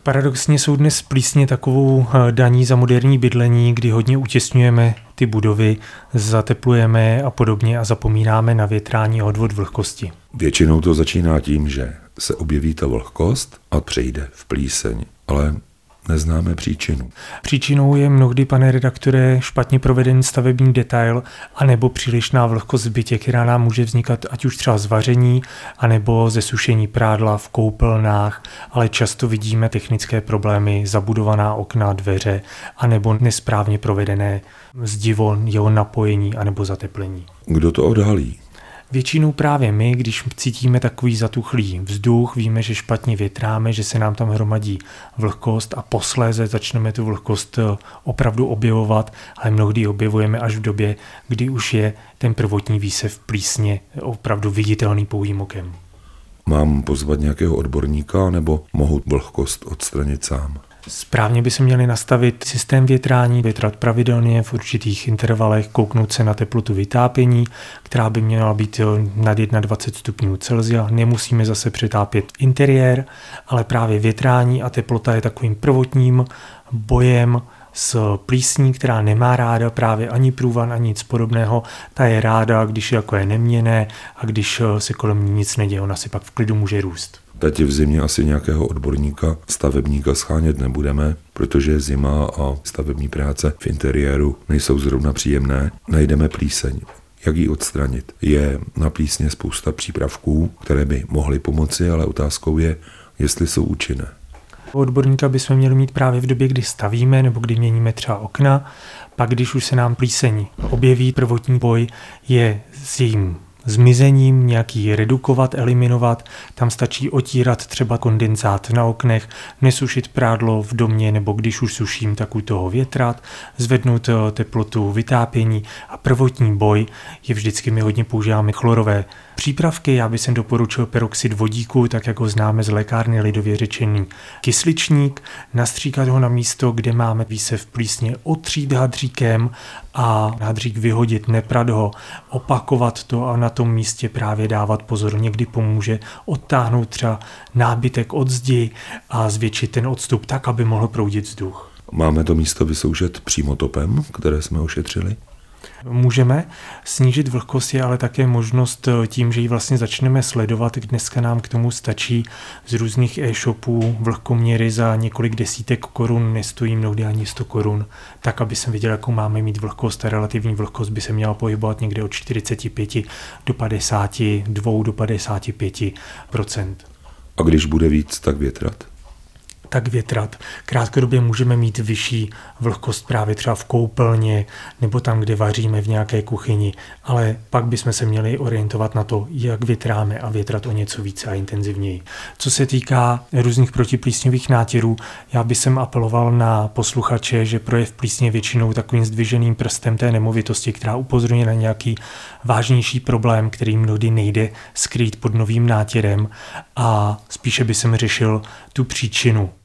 Paradoxně jsou dnes plísně takovou daní za moderní bydlení, kdy hodně utěsňujeme ty budovy, zateplujeme a podobně a zapomínáme na větrání a odvod vlhkosti. Většinou to začíná tím, že se objeví ta vlhkost a přejde v plíseň, ale neznáme příčinu. Příčinou je mnohdy, pane redaktore, špatně provedený stavební detail anebo přílišná vlhkost v bytě, která nám může vznikat ať už třeba z vaření, anebo ze sušení prádla v koupelnách, ale často vidíme technické problémy, zabudovaná okna, dveře, anebo nesprávně provedené zdivo, jeho napojení anebo zateplení. Kdo to odhalí? Většinou právě my, když cítíme takový zatuchlý vzduch, víme, že špatně větráme, že se nám tam hromadí vlhkost a posléze začneme tu vlhkost opravdu objevovat, ale mnohdy objevujeme až v době, kdy už je ten prvotní výsev plísně opravdu viditelný pouhým okem. Mám pozvat nějakého odborníka nebo mohu vlhkost odstranit sám? Správně by se měli nastavit systém větrání, větrat pravidelně v určitých intervalech, kouknout se na teplotu vytápění, která by měla být nad 21 stupňů Celsia. Nemusíme zase přetápět interiér, ale právě větrání a teplota je takovým prvotním bojem s plísní, která nemá ráda právě ani průvan, ani nic podobného. Ta je ráda, když jako je neměnné a když se kolem ní nic neděje, ona si pak v klidu může růst. Teď v zimě asi nějakého odborníka, stavebníka schánět nebudeme, protože zima a stavební práce v interiéru nejsou zrovna příjemné. Najdeme plíseň. Jak ji odstranit? Je na plísně spousta přípravků, které by mohly pomoci, ale otázkou je, jestli jsou účinné. Odborníka bychom měli mít právě v době, kdy stavíme nebo kdy měníme třeba okna. Pak, když už se nám plíseň objeví, prvotní boj je s jejím zmizením, nějaký redukovat, eliminovat. Tam stačí otírat třeba kondenzát na oknech, nesušit prádlo v domě, nebo když už suším, tak u toho větrat, zvednout teplotu vytápění a prvotní boj je vždycky, my hodně používáme chlorové přípravky. Já bych sem doporučil peroxid vodíku, tak jako známe z lékárny lidově řečený kysličník, nastříkat ho na místo, kde máme výsev plísně, otřít hadříkem a hadřík vyhodit, neprat ho, opakovat to a na tom místě právě dávat pozor. Někdy pomůže odtáhnout třeba nábytek od zdi a zvětšit ten odstup tak, aby mohl proudit vzduch. Máme to místo vysoušet přímo topem, které jsme ošetřili? Můžeme. Snížit vlhkost je ale také možnost tím, že ji vlastně začneme sledovat. Dneska nám k tomu stačí z různých e-shopů vlhkoměry za několik desítek korun, nestojí mnohdy ani 100 korun, tak, aby jsem viděl, jakou máme mít vlhkost. A relativní vlhkost by se měla pohybovat někde od 45 do 52 do 55%. A když bude víc, tak větrat? Tak větrat. Krátkodobě můžeme mít vyšší vlhkost právě třeba v koupelně nebo tam, kde vaříme v nějaké kuchyni, ale pak bychom se měli orientovat na to, jak větráme a větrat o něco více a intenzivněji. Co se týká různých protiplísňových nátěrů, já bych apeloval na posluchače, že projev plísně většinou takovým zdviženým prstem té nemovitosti, která upozorňuje na nějaký vážnější problém, který mnohdy nejde skrýt pod novým nátěrem a spíše bych řešil tu příčinu.